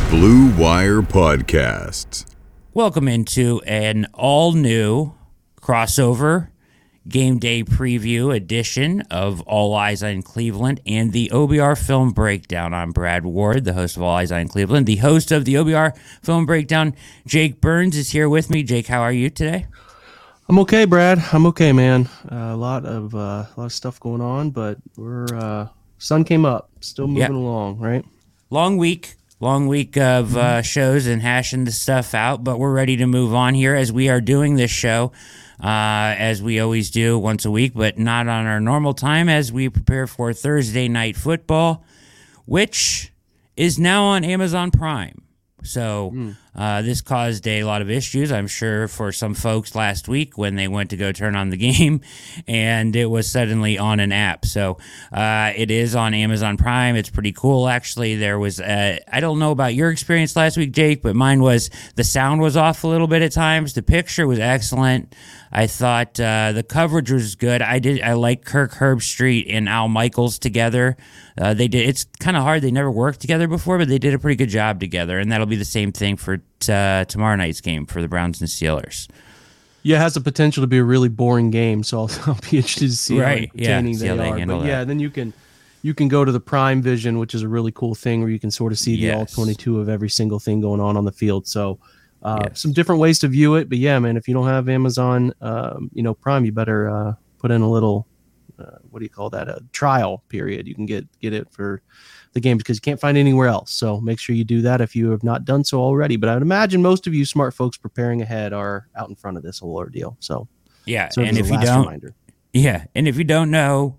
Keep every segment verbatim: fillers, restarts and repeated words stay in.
Blue Wire Podcast. Welcome into an all-new crossover game day preview edition of All Eyes on Cleveland and the O B R Film Breakdown. I'm Brad Ward, the host of All Eyes on Cleveland. The host of the O B R Film Breakdown, Jake Burns, is here with me. Jake, how are you today? I'm okay, Brad. I'm okay, man. Uh, a lot of uh, a lot of stuff going on, but we're uh, sun came up, still moving Yep. along, right? Long week. Long week of uh, shows and hashing the stuff out, but we're ready to move on here as we are doing this show, uh, as we always do once a week, but not on our normal time as we prepare for Thursday Night Football, which is now on Amazon Prime. So uh, this caused a lot of issues, I'm sure, for some folks last week when they went to go turn on the game, and it was suddenly on an app. So uh, it is on Amazon Prime. It's pretty cool, actually. There was, uh, I don't know about your experience last week, Jake, but mine was the sound was off a little bit at times. The picture was excellent. I thought uh, the coverage was good. I did. I like Kirk Herbstreit and Al Michaels together. Uh, they did. It's kind of hard. They never worked together before, but they did a pretty good job together. And that'll be the same thing for t- uh, tomorrow night's game for the Browns and Steelers. Yeah, it has the potential to be a really boring game, so I'll, I'll be interested to see Right, how yeah, entertaining see they how they are. handle But yeah, that. then you can you can go to the Prime Vision, which is a really cool thing where you can sort of see the all Yes. twenty-two of every single thing going on on the field. So uh, Yes. some different ways to view it. But yeah, man, if you don't have Amazon, um, you know, Prime, you better uh, put in a little. Uh, what do you call that? A trial period. You can get get it for the games because you can't find it anywhere else. So make sure you do that if you have not done so already. But I would imagine most of you smart folks preparing ahead are out in front of this whole ordeal. So Yeah, so and as a if you last don't, reminder. yeah, and if you don't know,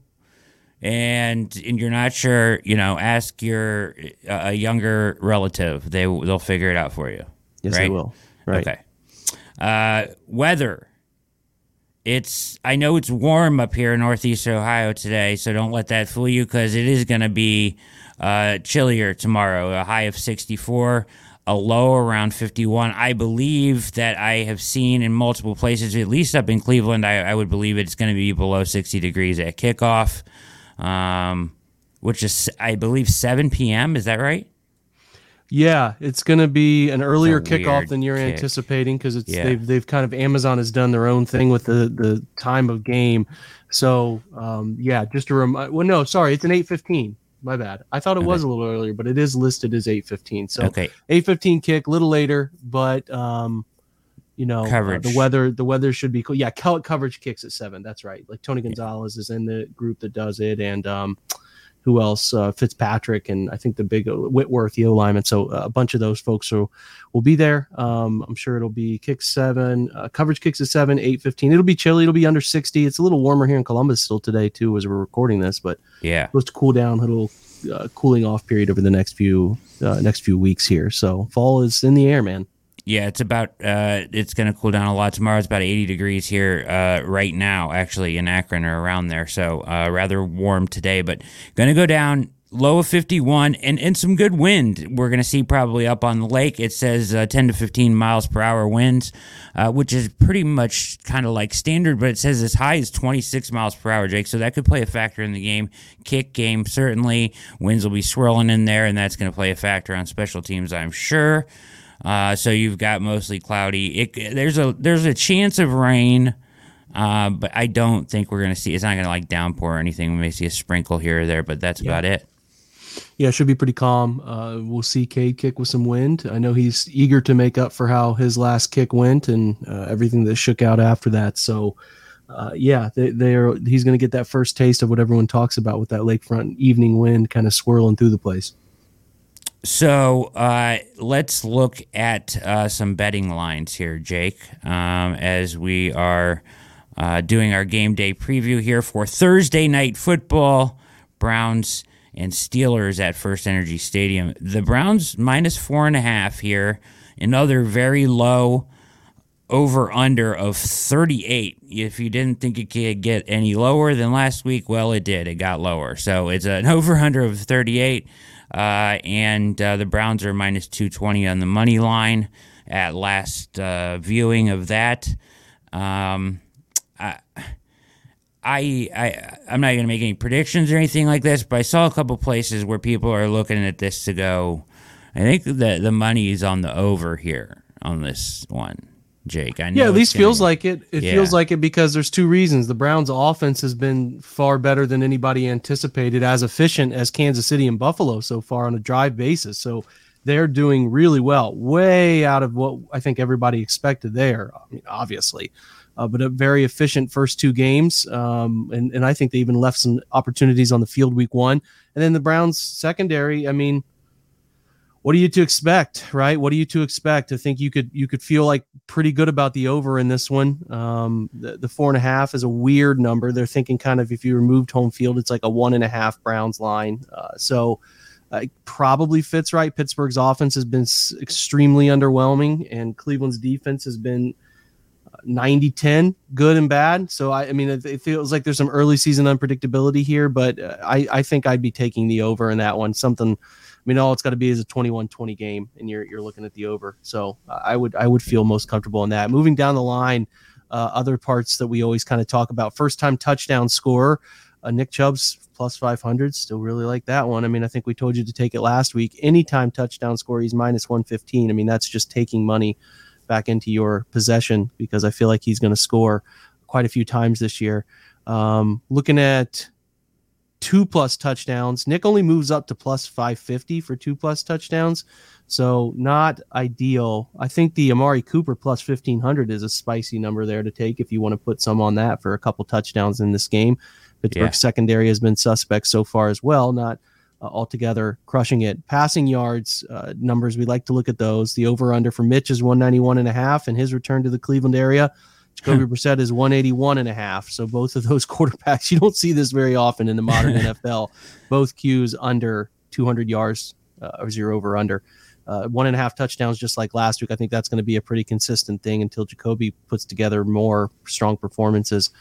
and and you're not sure, you know, ask your uh, a younger relative. They they'll figure it out for you. Yes, right? they will. Right. Okay. Uh, weather. It's I know it's warm up here in Northeast Ohio today, so don't let that fool you because it is going to be uh, chillier tomorrow. A high of sixty-four, a low around fifty-one. I believe that I have seen in multiple places, at least up in Cleveland, I, I would believe it's going to be below sixty degrees at kickoff, um, which is, I believe, seven p.m. Is that right? Yeah, it's going to be an earlier It's a kickoff weird than you're kick. anticipating because it's Yeah. they've they've kind of Amazon has done their own thing with the the time of game. So um, yeah, just to remind. Well, no, sorry, it's an eight fifteen. My bad. I thought it was a little earlier, but it is listed as eight fifteen. So Okay. eight fifteen kick, a little later, but um, you know, uh, Coverage. the weather the weather should be cool. Yeah, co- coverage kicks at seven. That's right. Like Tony Gonzalez is in the group that does it, and um, who else? Uh, Fitzpatrick, and I think the big Whitworth, the O lineman. So uh, a bunch of those folks will will be there. Um, I'm sure it'll be kick seven, uh, coverage kicks at seven, eight fifteen. It'll be chilly. It'll be under sixty. It's a little warmer here in Columbus still today too, as we're recording this, but Yeah. supposed to cool down, a little uh, cooling off period over the next few uh, next few weeks here. So fall is in the air, man. Yeah, it's about, uh, it's going to cool down a lot tomorrow. It's about eighty degrees here uh, right now, actually, in Akron or around there. So uh, rather warm today, but going to go down low of fifty-one and, and some good wind. We're going to see probably up on the lake. It says uh, ten to fifteen miles per hour winds, uh, which is pretty much kind of like standard, but it says as high as twenty-six miles per hour, Jake. So that could play a factor in the game. Kick game, certainly. Winds will be swirling in there, and that's going to play a factor on special teams, I'm sure. Uh, so you've got mostly cloudy. It, there's a there's a chance of rain, uh, but I don't think we're gonna see. It's not gonna like downpour or anything. We may see a sprinkle here or there, but that's Yeah. about it. Yeah, it should be pretty calm. Uh, we'll see Cade kick with some wind. I know he's eager to make up for how his last kick went and uh, everything that shook out after that. So, uh, yeah, they, they're he's going to get that first taste of what everyone talks about with that lakefront evening wind kind of swirling through the place. So uh, let's look at uh, some betting lines here, Jake, um, as we are uh, doing our game day preview here for Thursday Night Football. Browns and Steelers at First Energy Stadium. The Browns minus four and a half here. Another very low over-under of thirty-eight. If you didn't think it could get any lower than last week, well, it did. It got lower. So it's an over-under of thirty-eight. Uh, and uh, the Browns are minus two twenty on the money line at last uh, viewing of that. Um, I, I, I, I'm not going to make any predictions or anything like this, but I saw a couple places where people are looking at this to go, I think the the money is on the over here on this one, Jake. I know yeah, at least gonna, feels like it. It yeah. feels like it because there's two reasons. The Browns' offense has been far better than anybody anticipated, as efficient as Kansas City and Buffalo so far on a drive basis. So they're doing really well, way out of what I think everybody expected there, I mean, obviously. Uh, but a very efficient first two games. Um, and, and I think they even left some opportunities on the field week one. And then the Browns secondary, I mean, what are you to expect, right? What are you to expect? I think you could you could feel like pretty good about the over in this one. Um, the, the four and a half is a weird number. They're thinking kind of if you removed home field, it's like a one and a half Browns line. Uh, so uh, it probably fits right. Pittsburgh's offense has been s- extremely underwhelming, and Cleveland's defense has been ninety ten, good and bad. So, I, I mean, it, it feels like there's some early season unpredictability here, but uh, I, I think I'd be taking the over in that one. Something, I mean, all it's got to be is a twenty-one twenty game, and you're you're looking at the over. So uh, I would I would feel most comfortable in that. Moving down the line, uh, other parts that we always kind of talk about, first-time touchdown scorer, uh, Nick Chubb's plus five hundred, still really like that one. I mean, I think we told you to take it last week. Anytime touchdown score, he's minus one fifteen. I mean, that's just taking money back into your possession because I feel like he's going to score quite a few times this year. Um, looking at two plus touchdowns, Nick only moves up to plus five fifty for two plus touchdowns. So not ideal. I think the Amari Cooper plus fifteen hundred is a spicy number there to take if you want to put some on that for a couple touchdowns in this game. Pittsburgh yeah. secondary has been suspect so far as well, not Uh, altogether crushing it. Passing yards uh, numbers, we like to look at those. The over-under for Mitch is one ninety-one and a half, and his return to the Cleveland area, Jacoby Brissett is one eighty-one and a half. So both of those quarterbacks, you don't see this very often in the modern N F L. Both Qs under two hundred yards uh, or zero over-under. Uh, one and a half touchdowns just like last week. I think that's going to be a pretty consistent thing until Jacoby puts together more strong performances.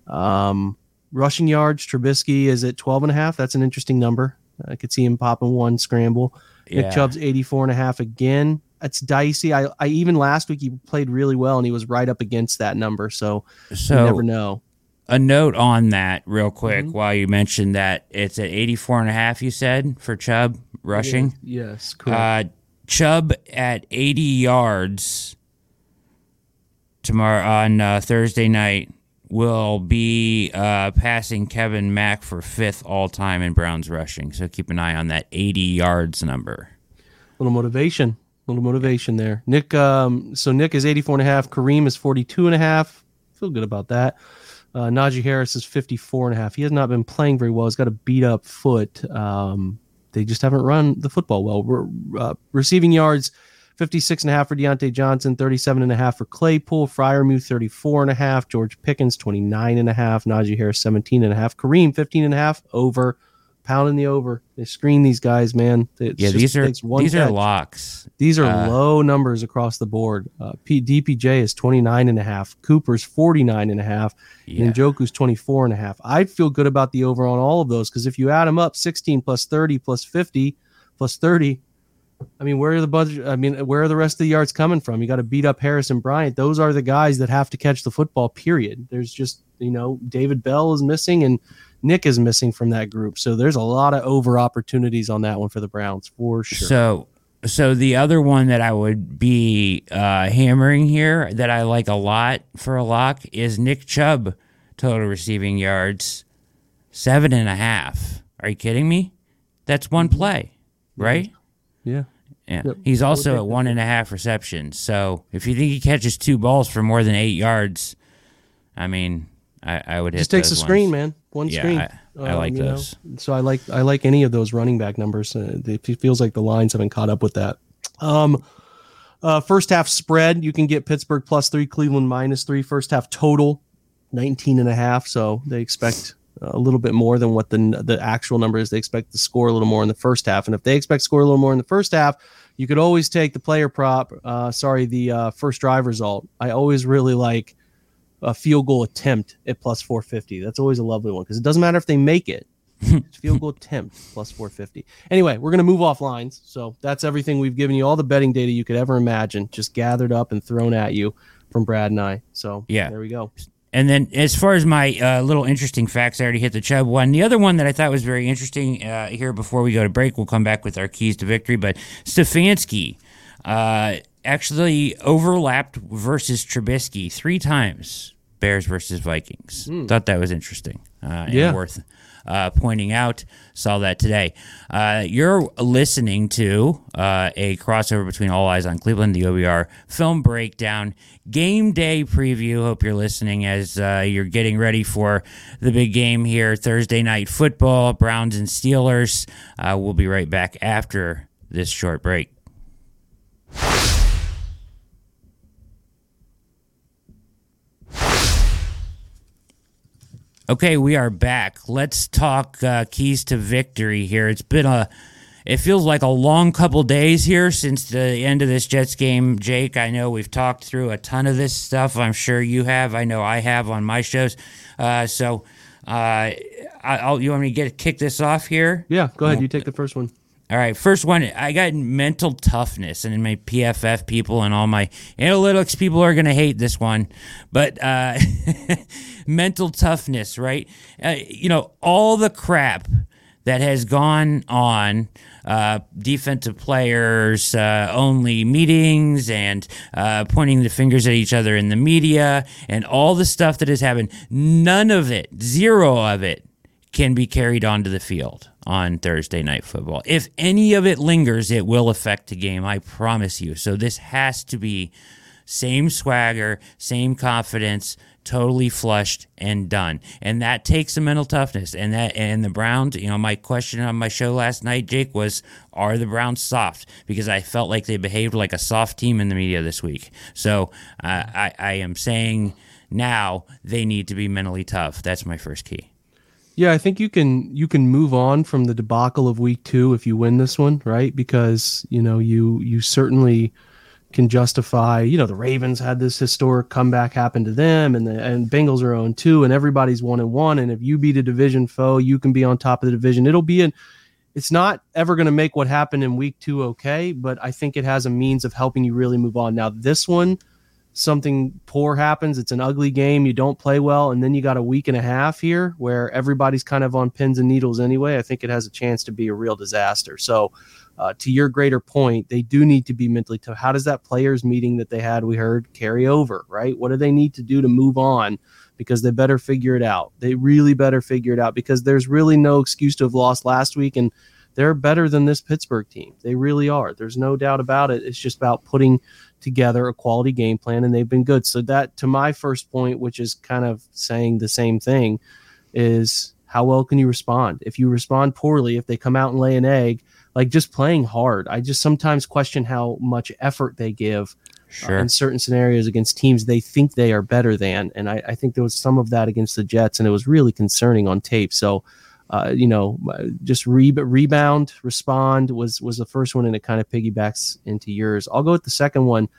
Um, rushing yards, Trubisky is at twelve and a half. That's an interesting number. I could see him popping one scramble. Yeah. Nick Chubb's eighty-four and a half again. That's dicey. I, I even last week he played really well and he was right up against that number. So, so you never know. A note on that real quick mm-hmm. while you mentioned that it's at eighty-four and a half, you said, for Chubb rushing. Yeah. Yes, correct. Uh, Chubb at eighty yards tomorrow on uh, Thursday night will be uh, passing Kevin Mack for fifth all-time in Browns rushing. So keep an eye on that eighty yards number. A little motivation. A little motivation there. Nick, um, so Nick is eighty-four and a half. Kareem is forty-two and a half. Feel good about that. Uh, Najee Harris is fifty-four and a half. He has not been playing very well. He's got a beat-up foot. Um, they just haven't run the football well. Re- uh, receiving yards, fifty-six and a half for Deontay Johnson, thirty-seven and a half for Claypool, Freiermuth thirty-four and a half, George Pickens twenty-nine and a half, Najee Harris seventeen and a half, Kareem fifteen and a half, over, pounding the over. They screen these guys, man. It's yeah, just, these are these catch. are locks. These are uh, low numbers across the board. Uh, P- D P J is twenty-nine and a half, Cooper's forty-nine and a half, yeah. and Njoku's twenty-four and a half. I'd feel good about the over on all of those because if you add them up, sixteen plus thirty plus fifty plus thirty, I mean, where are the budget? I mean, where are the rest of the yards coming from? You got to beat up Harrison Bryant. Those are the guys that have to catch the football, period. There's just, you know, David Bell is missing and Nick is missing from that group. So there's a lot of over opportunities on that one for the Browns for sure. So, so the other one that I would be uh, hammering here that I like a lot for a lock is Nick Chubb total receiving yards, seven and a half. Are you kidding me? That's one play, right? Yeah. Yeah. Yep. He's also at one and a half receptions. So if you think he catches two balls for more than eight yards, I mean, I, I would hit just takes those a screen, ones. man. One yeah, screen. I, I um, like those. Know? So I like I like any of those running back numbers. Uh, it feels like the lines haven't caught up with that. Um, uh, first half spread, you can get Pittsburgh plus three, Cleveland minus three. First half total, nineteen and a half. So they expect a little bit more than what the the actual number is. They expect to score a little more in the first half. And if they expect to score a little more in the first half, you could always take the player prop. Uh, sorry, the uh, first drive result. I always really like a field goal attempt at plus four fifty. That's always a lovely one because it doesn't matter if they make it. It's field goal attempt plus four fifty. Anyway, we're going to move off lines. So that's everything we've given you, all the betting data you could ever imagine, just gathered up and thrown at you from Brad and I. So yeah, there we go. And then as far as my uh, little interesting facts, I already hit the Chubb one. The other one that I thought was very interesting uh, here before we go to break, we'll come back with our keys to victory, but Stefanski uh, actually overlapped versus Trubisky three times, Bears versus Vikings. Mm. Thought that was interesting uh, and yeah. worth uh, pointing out. Saw that today. Uh, you're listening to uh, a crossover between All Eyes on Cleveland, the O B R film breakdown, game day preview. Hope you're listening as uh, you're getting ready for the big game here, Thursday night football, Browns and Steelers. Uh, we'll be right back after this short break. Okay, we are back. Let's talk uh, keys to victory here. It's been a, it feels like a long couple days here since the end of this Jets game. Jake, I know we've talked through a ton of this stuff. I'm sure you have. I know I have on my shows. Uh, so, uh, I'll, you want me to get kick this off here? Yeah, go ahead. You take the first one. All right, first one, I got mental toughness, and my P F F people and all my analytics people are going to hate this one, but uh, mental toughness, right? Uh, you know, all the crap that has gone on, uh, defensive players, uh, only meetings, and uh, pointing the fingers at each other in the media, and all the stuff that has happened, none of it, zero of it, can be carried onto the field on Thursday Night Football. If any of it lingers, it will affect the game, I promise you. So this has to be same swagger, same confidence, totally flushed and done. And that takes some mental toughness. And that and the Browns, you know, my question on my show last night, Jake, was, are the Browns soft? Because I felt like they behaved like a soft team in the media this week. So uh, I, I am saying now they need to be mentally tough. That's my first key. Yeah, I think you can you can move on from the debacle of week two if you win this one, right? Because, you know, you you certainly can justify, you know, the Ravens had this historic comeback happen to them, and the and Bengals are oh and two, and everybody's one and one, and if you beat a division foe, you can be on top of the division. It'll be an it's not ever going to make what happened in week two okay, but I think it has a means of helping you really move on. Now, this one, something poor happens, it's an ugly game, you don't play well, and then you got a week and a half here where everybody's kind of on pins and needles anyway. I think it has a chance to be a real disaster. So uh, to your greater point, they do need to be mentally tough. How does that players meeting that they had, we heard, carry over, right? What do they need to do to move on? Because they better figure it out. They really better figure it out, because there's really no excuse to have lost last week, and they're better than this Pittsburgh team. They really are. There's no doubt about it. It's just about putting together a quality game plan, and they've been good. So that, to my first point, which is kind of saying the same thing, is how well can you respond? If you respond poorly, if they come out and lay an egg, like just playing hard, I just sometimes question how much effort they give sure. uh, in certain scenarios against teams they think they are better than. And I, I think there was some of that against the Jets, and it was really concerning on tape. So Uh, you know, just re- rebound, respond was was the first one, and it kind of piggybacks into yours. I'll go with the second one.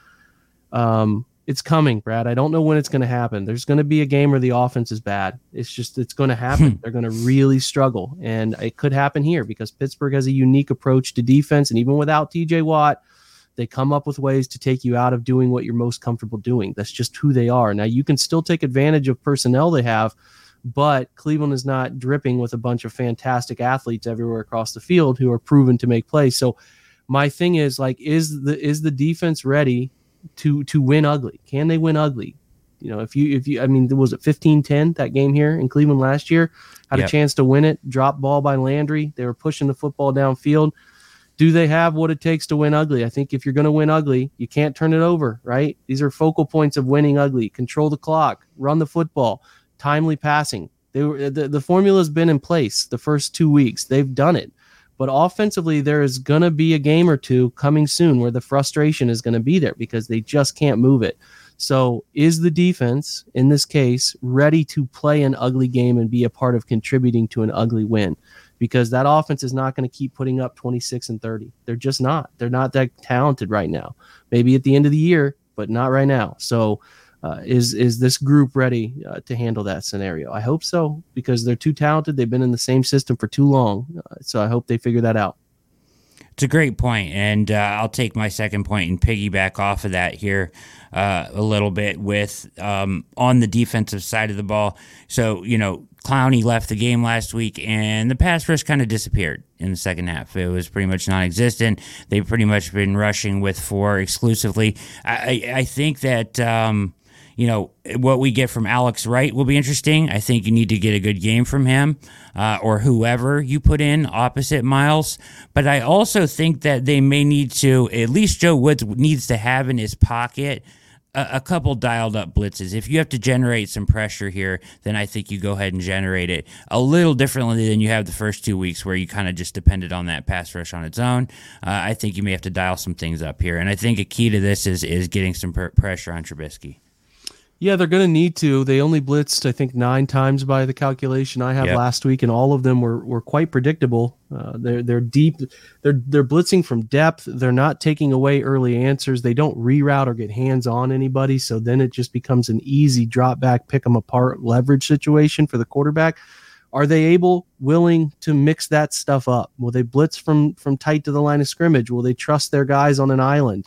Um, it's coming, Brad. I don't know when it's going to happen. There's going to be a game where the offense is bad. It's just, it's going to happen. They're going to really struggle, and it could happen here because Pittsburgh has a unique approach to defense, and even without T J Watt, they come up with ways to take you out of doing what you're most comfortable doing. That's just who they are. Now, you can still take advantage of personnel they have, but Cleveland is not dripping with a bunch of fantastic athletes everywhere across the field who are proven to make plays. So my thing is, like, is the is the defense ready to to win ugly? Can they win ugly? You know, if you if you I mean, was it fifteen ten that game here in Cleveland last year? Had yep. a chance to win it, drop ball by Landry. They were pushing the football downfield. Do they have what it takes to win ugly? I think if you're going to win ugly, you can't turn it over, right? These are focal points of winning ugly. Control the clock, run the football, timely passing. They were the, the formula has been in place the first two weeks. They've done it. But offensively, there is going to be a game or two coming soon where the frustration is going to be there because they just can't move it. So is the defense, in this case, ready to play an ugly game and be a part of contributing to an ugly win? Because that offense is not going to keep putting up twenty-six and thirty. They're just not. They're not that talented right now. Maybe at the end of the year, but not right now. So uh, is is this group ready uh, to handle that scenario? I hope so, because they're too talented. They've been in the same system for too long. Uh, so I hope they figure that out. It's a great point, and uh, I'll take my second point and piggyback off of that here uh, a little bit with um, on the defensive side of the ball. So, you know, Clowney left the game last week, and the pass rush kind of disappeared in the second half. It was pretty much non-existent. They've pretty much been rushing with four exclusively. I, I think that... Um, You know, what we get from Alex Wright will be interesting. I think you need to get a good game from him uh, or whoever you put in opposite Miles. But I also think that they may need to, at least Joe Woods needs to have in his pocket a, a couple dialed up blitzes. If you have to generate some pressure here, then I think you go ahead and generate it a little differently than you have the first two weeks where you kind of just depended on that pass rush on its own. Uh, I think you may have to dial some things up here. And I think a key to this is, is getting some pr- pressure on Trubisky. Yeah, they're going to need to. They only blitzed, I think, nine times by the calculation I have yep. last week, and all of them were, were quite predictable. Uh, they're they're deep. They're they're blitzing from depth. They're not taking away early answers. They don't reroute or get hands on anybody. So then it just becomes an easy drop back, pick them apart leverage situation for the quarterback. Are they able, willing to mix that stuff up? Will they blitz from from tight to the line of scrimmage? Will they trust their guys on an island?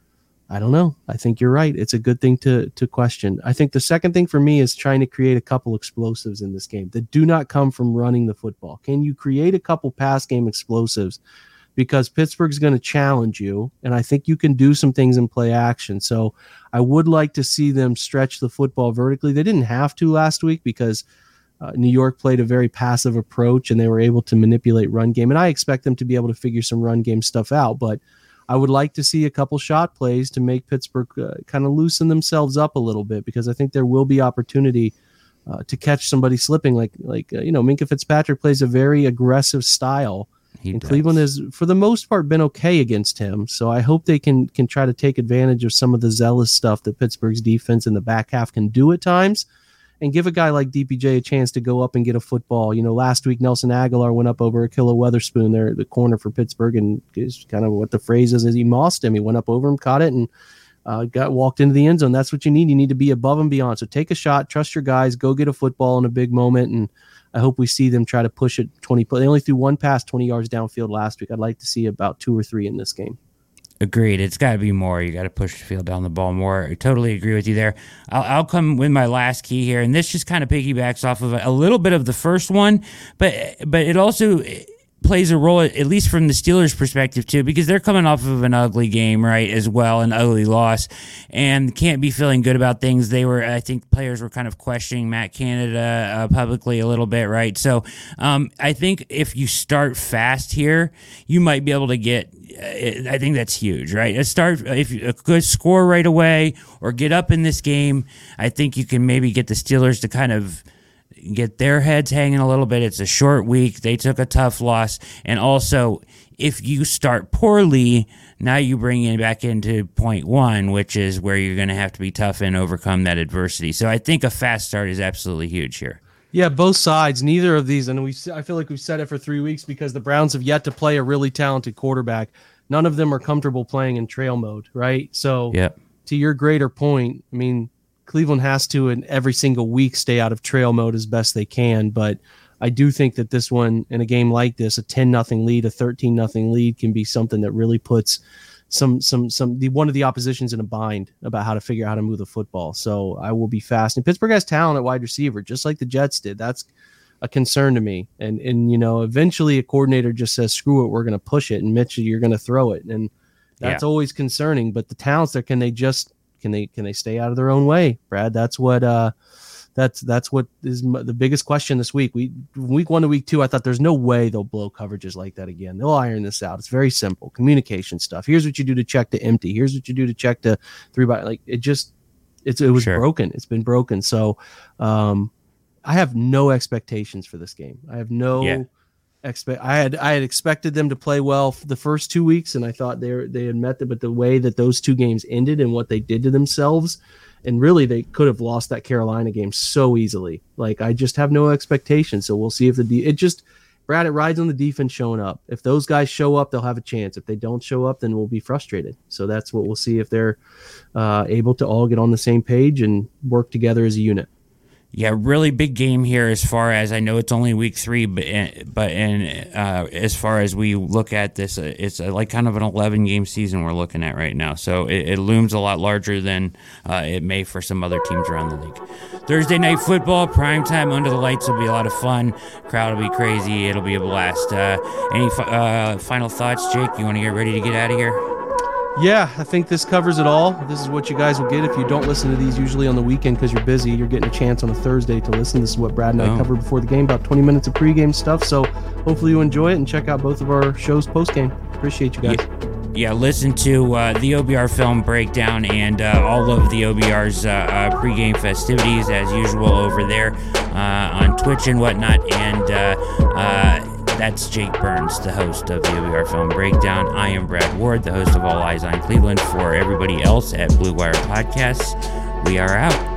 I don't know. I think you're right. It's a good thing to to question. I think the second thing for me is trying to create a couple explosives in this game that do not come from running the football. Can you create a couple pass game explosives? Because Pittsburgh's going to challenge you, and I think you can do some things in play action. So I would like to see them stretch the football vertically. They didn't have to last week because uh, New York played a very passive approach, and they were able to manipulate run game. And I expect them to be able to figure some run game stuff out, but I would like to see a couple shot plays to make Pittsburgh uh, kind of loosen themselves up a little bit, because I think there will be opportunity uh, to catch somebody slipping. Like, like uh, you know, Minkah Fitzpatrick plays a very aggressive style, he and does. Cleveland has, for the most part, been okay against him. So I hope they can can try to take advantage of some of the zealous stuff that Pittsburgh's defense in the back half can do at times, and give a guy like D P J a chance to go up and get a football. You know, last week Nelson Aguilar went up over Akilla Weatherspoon there at the corner for Pittsburgh, and is kind of what the phrase is, is he mossed him. He went up over him, caught it, and uh, got walked into the end zone. That's what you need. You need to be above and beyond. So take a shot, trust your guys, go get a football in a big moment, and I hope we see them try to push it twenty. They only threw one pass twenty yards downfield last week. I'd like to see about two or three in this game. Agreed. It's got to be more. You got to push the field down the ball more. I totally agree with you there. I'll, I'll come with my last key here, and this just kind of piggybacks off of a, a little bit of the first one, but but it also plays a role, at least from the Steelers' perspective too, because they're coming off of an ugly game, right, as well, an ugly loss, and can't be feeling good about things. They were, I think, players were kind of questioning Matt Canada uh, publicly a little bit, right? So um, I think if you start fast here, you might be able to get. I think that's huge, right? A start if you, a good score right away or get up in this game. I think you can maybe get the Steelers to kind of get their heads hanging a little bit. It's a short week. They took a tough loss, and also if you start poorly, now you bring it back into point one, which is where you're going to have to be tough and overcome that adversity. So I think a fast start is absolutely huge here. Yeah, both sides. Neither of these, and we I feel like we've said it for three weeks because the Browns have yet to play a really talented quarterback. None of them are comfortable playing in trail mode, right? So yep. To your greater point, I mean, Cleveland has to in every single week stay out of trail mode as best they can, but I do think that this one, in a game like this, a ten nothing lead, a thirteen nothing lead can be something that really puts some some some the one of the oppositions in a bind about how to figure out how to move the football. So I will be fast. And Pittsburgh has talent at wide receiver, just like the Jets did. That's a concern to me. And and you know, eventually a coordinator just says, "Screw it, we're going to push it," and Mitch, you're going to throw it, and that's yeah. always concerning. But the talents there, can they just can they can they stay out of their own way, Brad? That's what uh, that's that's what is the biggest question this week. We week one to week two, I thought there's no way they'll blow coverages like that again. They'll iron this out. It's very simple communication stuff. Here's what you do to check to empty. Here's what you do to check to three by like it just it's it was sure. broken. It's been broken. So um, I have no expectations for this game. I have no yeah. expect. I had I had expected them to play well for the first two weeks, and I thought they were, they had met them. But the way that those two games ended and what they did to themselves. And really, they could have lost that Carolina game so easily. Like, I just have no expectations. So we'll see if the de- it just Brad. It rides on the defense showing up. If those guys show up, they'll have a chance. If they don't show up, then we'll be frustrated. So that's what we'll see if they're uh, able to all get on the same page and work together as a unit. Yeah, really big game here as far as I know it's only week three, but but and uh, as far as we look at this, uh, it's uh, like kind of an eleven game season we're looking at right now. So it, it looms a lot larger than uh, it may for some other teams around the league. Thursday night football, primetime under the lights will be a lot of fun. Crowd will be crazy. It'll be a blast. Uh, any uh, final thoughts, Jake? You want to get ready to get out of here? Yeah, I think this covers it all. This is what you guys will get if you don't listen to these usually on the weekend because you're busy. You're getting a chance on a Thursday to listen. This is what Brad and I oh. covered before the game, about twenty minutes of pregame stuff. So hopefully you enjoy it and check out both of our shows postgame. Appreciate you guys. Yeah. Yeah, listen to uh, the O B R film breakdown and uh, all of the O B R's uh, uh, pregame festivities as usual over there uh, on Twitch and whatnot. And uh, uh, that's Jake Burns, the host of the O B R Film Breakdown. I am Brad Ward, the host of All Eyes on Cleveland. For everybody else at Blue Wire Podcasts, we are out.